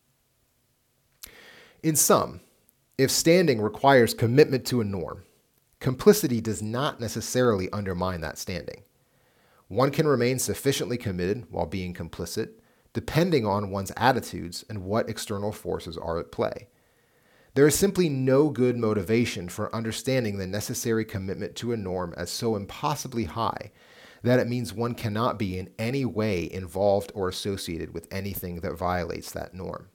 In sum, if standing requires commitment to a norm, complicity does not necessarily undermine that standing. One can remain sufficiently committed while being complicit, depending on one's attitudes and what external forces are at play. There is simply no good motivation for understanding the necessary commitment to a norm as so impossibly high that it means one cannot be in any way involved or associated with anything that violates that norm.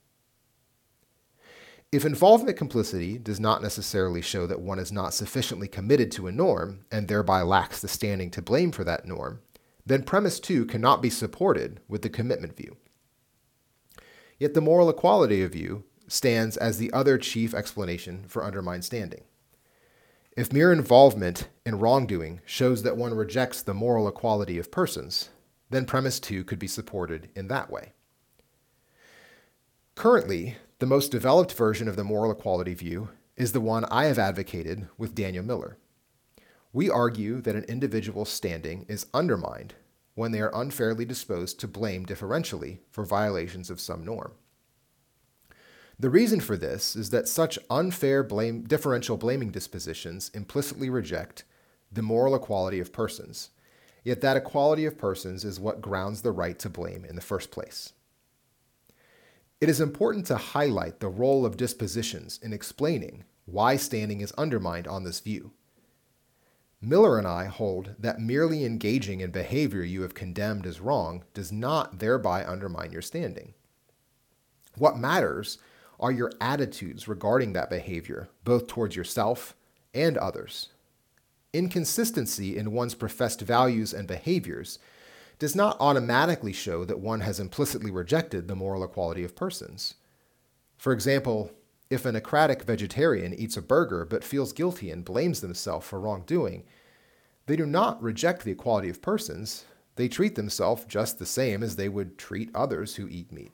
If involvement complicity does not necessarily show that one is not sufficiently committed to a norm and thereby lacks the standing to blame for that norm, then premise 2 cannot be supported with the commitment view. Yet the moral equality view stands as the other chief explanation for undermined standing. If mere involvement in wrongdoing shows that one rejects the moral equality of persons, then premise 2 could be supported in that way. Currently, the most developed version of the moral equality view is the one I have advocated with Daniel Miller. We argue that an individual's standing is undermined when they are unfairly disposed to blame differentially for violations of some norm. The reason for this is that such unfair differential blaming dispositions implicitly reject the moral equality of persons, yet that equality of persons is what grounds the right to blame in the first place. It is important to highlight the role of dispositions in explaining why standing is undermined on this view. Miller and I hold that merely engaging in behavior you have condemned as wrong does not thereby undermine your standing. What matters are your attitudes regarding that behavior, both towards yourself and others. Inconsistency in one's professed values and behaviors does not automatically show that one has implicitly rejected the moral equality of persons. For example, if an Socratic vegetarian eats a burger but feels guilty and blames themselves for wrongdoing, they do not reject the equality of persons. They treat themselves just the same as they would treat others who eat meat.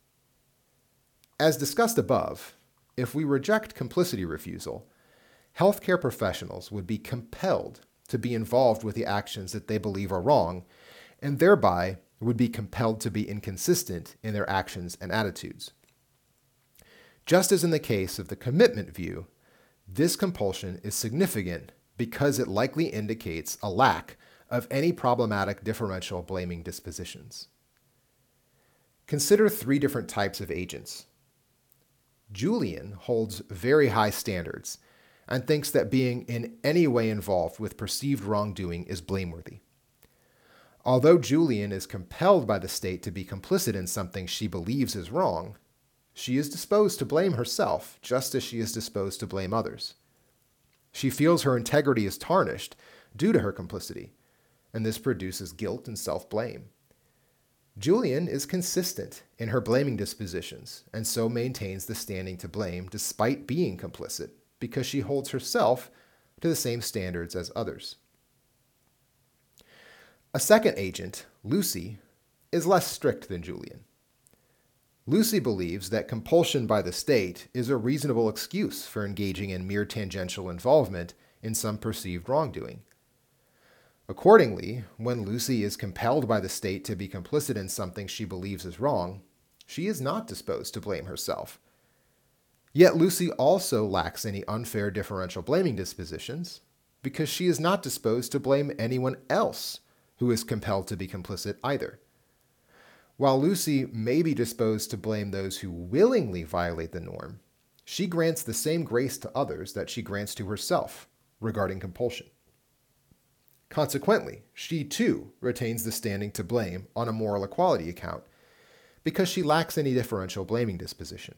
As discussed above, if we reject complicity refusal, healthcare professionals would be compelled to be involved with the actions that they believe are wrong, and thereby would be compelled to be inconsistent in their actions and attitudes. Just as in the case of the commitment view, this compulsion is significant because it likely indicates a lack of any problematic differential blaming dispositions. Consider 3 different types of agents. Julian holds very high standards and thinks that being in any way involved with perceived wrongdoing is blameworthy. Although Julian is compelled by the state to be complicit in something she believes is wrong, she is disposed to blame herself just as she is disposed to blame others. She feels her integrity is tarnished due to her complicity, and this produces guilt and self-blame. Julian is consistent in her blaming dispositions and so maintains the standing to blame despite being complicit because she holds herself to the same standards as others. A second agent, Lucy, is less strict than Julian. Lucy believes that compulsion by the state is a reasonable excuse for engaging in mere tangential involvement in some perceived wrongdoing. Accordingly, when Lucy is compelled by the state to be complicit in something she believes is wrong, she is not disposed to blame herself. Yet Lucy also lacks any unfair differential blaming dispositions because she is not disposed to blame anyone else who is compelled to be complicit either. While Lucy may be disposed to blame those who willingly violate the norm, she grants the same grace to others that she grants to herself regarding compulsion. Consequently, she too retains the standing to blame on a moral equality account because she lacks any differential blaming disposition.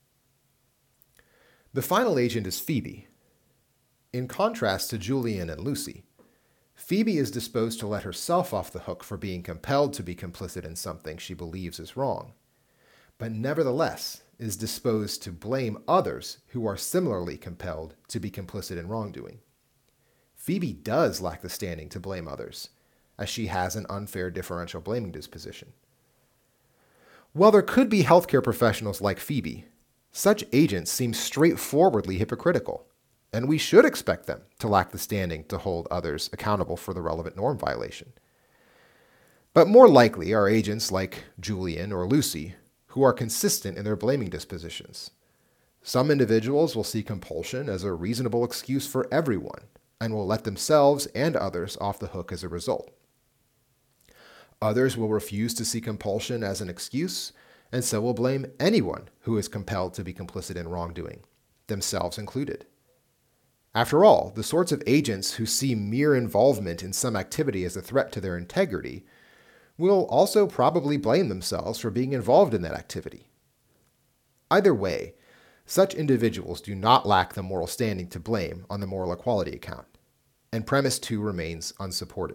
The final agent is Phoebe. In contrast to Julian and Lucy, Phoebe is disposed to let herself off the hook for being compelled to be complicit in something she believes is wrong, but nevertheless is disposed to blame others who are similarly compelled to be complicit in wrongdoing. Phoebe does lack the standing to blame others, as she has an unfair differential blaming disposition. While there could be healthcare professionals like Phoebe, such agents seem straightforwardly hypocritical, and we should expect them to lack the standing to hold others accountable for the relevant norm violation. But more likely are agents like Julian or Lucy who are consistent in their blaming dispositions. Some individuals will see compulsion as a reasonable excuse for everyone and will let themselves and others off the hook as a result. Others will refuse to see compulsion as an excuse and so will blame anyone who is compelled to be complicit in wrongdoing, themselves included. After all, the sorts of agents who see mere involvement in some activity as a threat to their integrity will also probably blame themselves for being involved in that activity. Either way, such individuals do not lack the moral standing to blame on the moral equality account, and premise 2 remains unsupported.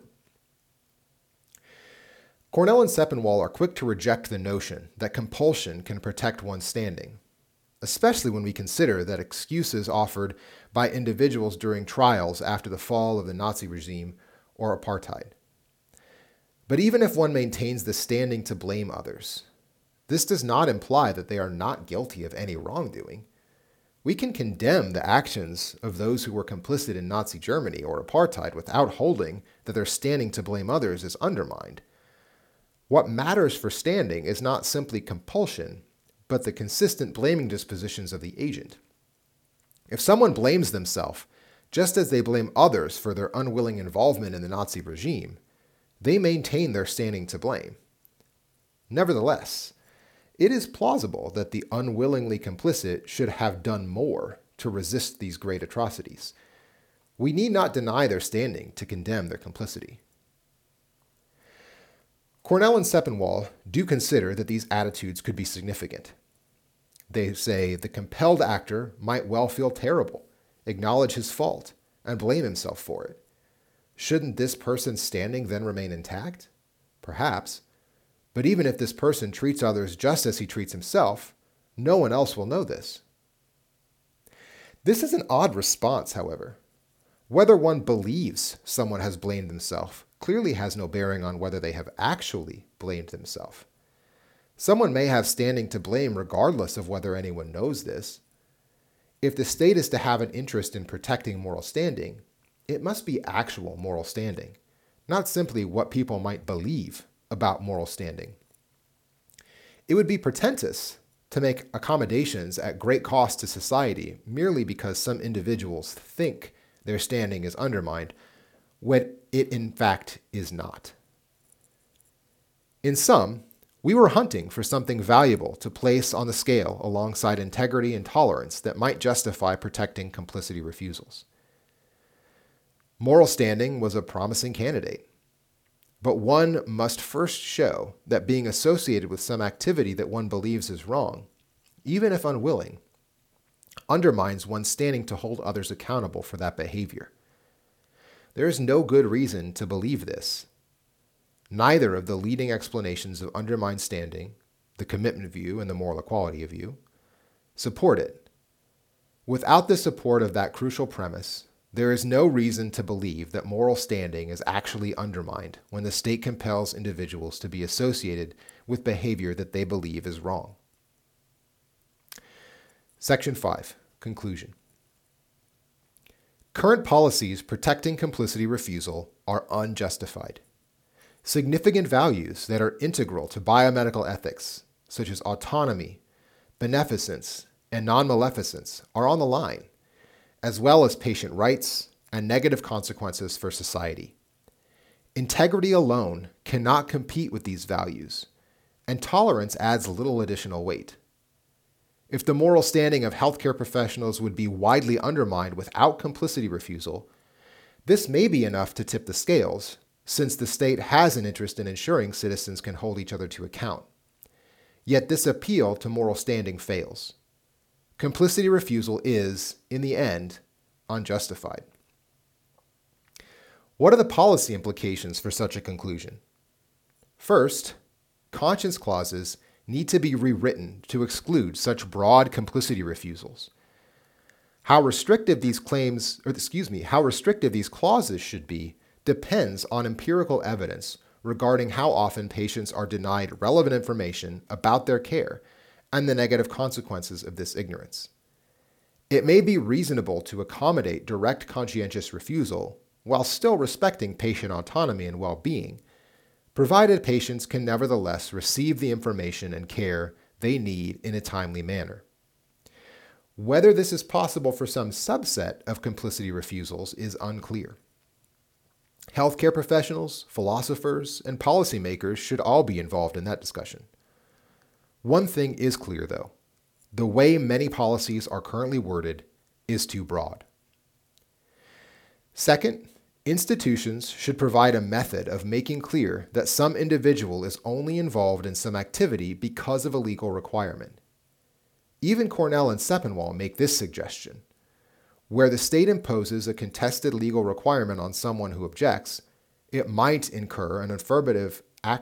Cornell and Sepinwall are quick to reject the notion that compulsion can protect one's standing, especially when we consider that excuses offered by individuals during trials after the fall of the Nazi regime or apartheid. But even if one maintains the standing to blame others, this does not imply that they are not guilty of any wrongdoing. We can condemn the actions of those who were complicit in Nazi Germany or apartheid without holding that their standing to blame others is undermined. What matters for standing is not simply compulsion, but the consistent blaming dispositions of the agent. If someone blames themselves, just as they blame others for their unwilling involvement in the Nazi regime, they maintain their standing to blame. Nevertheless, it is plausible that the unwillingly complicit should have done more to resist these great atrocities. we need not deny their standing to condemn their complicity. Cornell and Sepinwall do consider that these attitudes could be significant. They say the compelled actor might well feel terrible, acknowledge his fault, and blame himself for it. Shouldn't this person's standing then remain intact? Perhaps. But even if this person treats others just as he treats himself, no one else will know this. This is an odd response, however. Whether one believes someone has blamed themselves clearly has no bearing on whether they have actually blamed themselves. Someone may have standing to blame regardless of whether anyone knows this. If the state is to have an interest in protecting moral standing, it must be actual moral standing, not simply what people might believe about moral standing. It would be pretentious to make accommodations at great cost to society merely because some individuals think their standing is undermined, when it in fact is not. In sum, we were hunting for something valuable to place on the scale alongside integrity and tolerance that might justify protecting complicity refusals. Moral standing was a promising candidate, but one must first show that being associated with some activity that one believes is wrong, even if unwilling, undermines one's standing to hold others accountable for that behavior. There is no good reason to believe this. Neither of the leading explanations of undermined standing, the commitment view and the moral equality view, support it. Without the support of that crucial premise, there is no reason to believe that moral standing is actually undermined when the state compels individuals to be associated with behavior that they believe is wrong. Section 5. Conclusion. Current policies protecting complicity refusal are unjustified. Significant values that are integral to biomedical ethics, such as autonomy, beneficence, and non-maleficence, are on the line, as well as patient rights and negative consequences for society. Integrity alone cannot compete with these values, and tolerance adds little additional weight. If the moral standing of healthcare professionals would be widely undermined without complicity refusal, this may be enough to tip the scales, since the state has an interest in ensuring citizens can hold each other to account. Yet this appeal to moral standing fails. Complicity refusal is, in the end, unjustified. What are the policy implications for such a conclusion? First, conscience clauses need to be rewritten to exclude such broad complicity refusals. How restrictive these clauses should be depends on empirical evidence regarding how often patients are denied relevant information about their care and the negative consequences of this ignorance. It may be reasonable to accommodate direct conscientious refusal while still respecting patient autonomy and well-being, provided patients can nevertheless receive the information and care they need in a timely manner. Whether this is possible for some subset of complicity refusals is unclear. Healthcare professionals, philosophers, and policymakers should all be involved in that discussion. One thing is clear, though. The way many policies are currently worded is too broad. Second, institutions should provide a method of making clear that some individual is only involved in some activity because of a legal requirement. Even Cornell and Sepinwall make this suggestion. Where the state imposes a contested legal requirement on someone who objects, it might incur an affirmative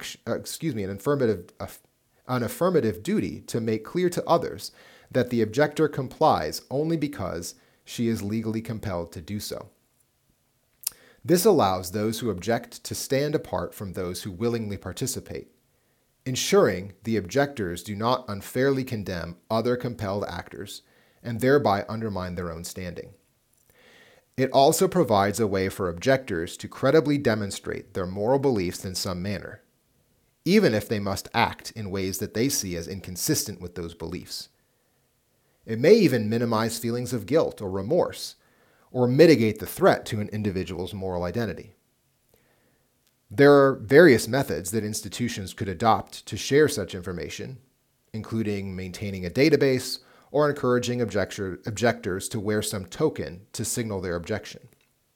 duty to make clear to others that the objector complies only because she is legally compelled to do so. This allows those who object to stand apart from those who willingly participate, ensuring the objectors do not unfairly condemn other compelled actors and thereby undermine their own standing. It also provides a way for objectors to credibly demonstrate their moral beliefs in some manner, even if they must act in ways that they see as inconsistent with those beliefs. It may even minimize feelings of guilt or remorse, or mitigate the threat to an individual's moral identity. There are various methods that institutions could adopt to share such information, including maintaining a database or encouraging objectors to wear some token to signal their objection.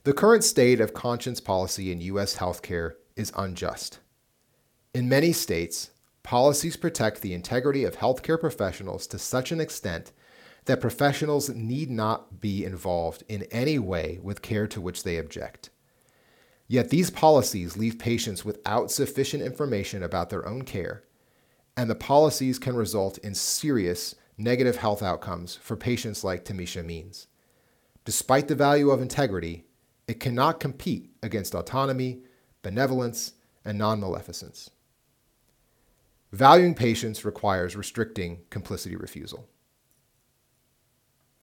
The current state of conscience policy in U.S. healthcare is unjust. In many states, policies protect the integrity of healthcare professionals to such an extent that professionals need not be involved in any way with care to which they object. Yet these policies leave patients without sufficient information about their own care, and the policies can result in serious negative health outcomes for patients like Tamisha Means. Despite the value of integrity, it cannot compete against autonomy, benevolence, and non-maleficence. Valuing patients requires restricting complicity refusal.